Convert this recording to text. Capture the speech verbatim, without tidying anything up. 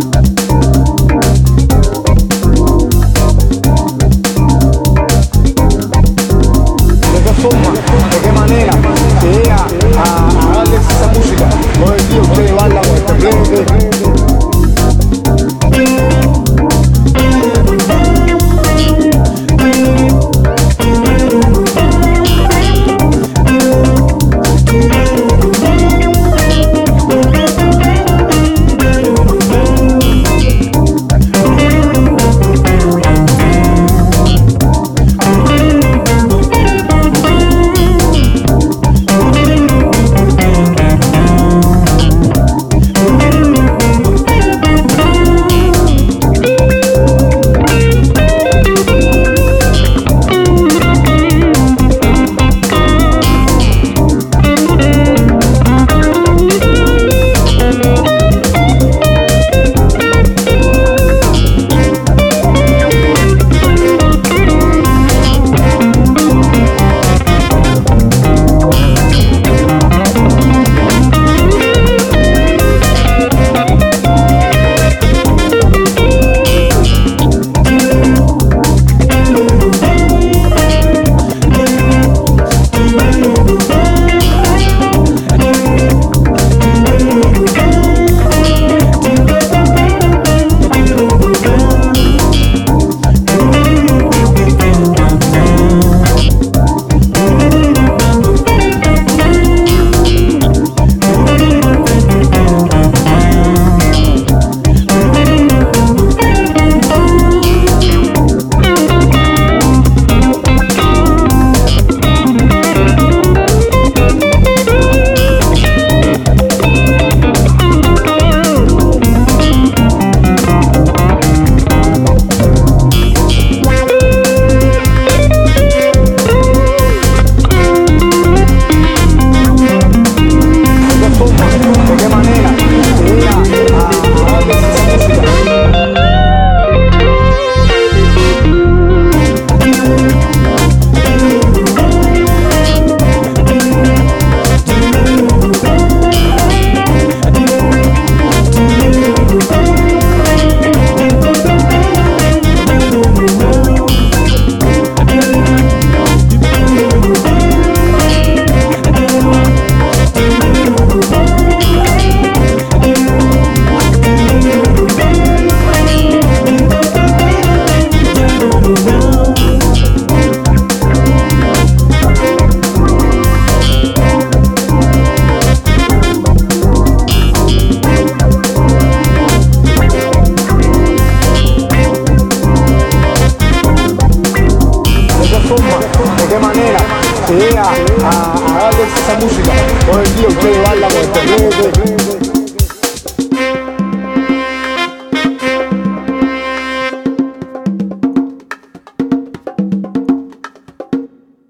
¿De qué manera se llega a, a darles esa música? Hoy en día ustedes bailan con este reggae. ¿De qué manera se llega a, a darles esa música? Hoy en día ustedes bailan con este reggae.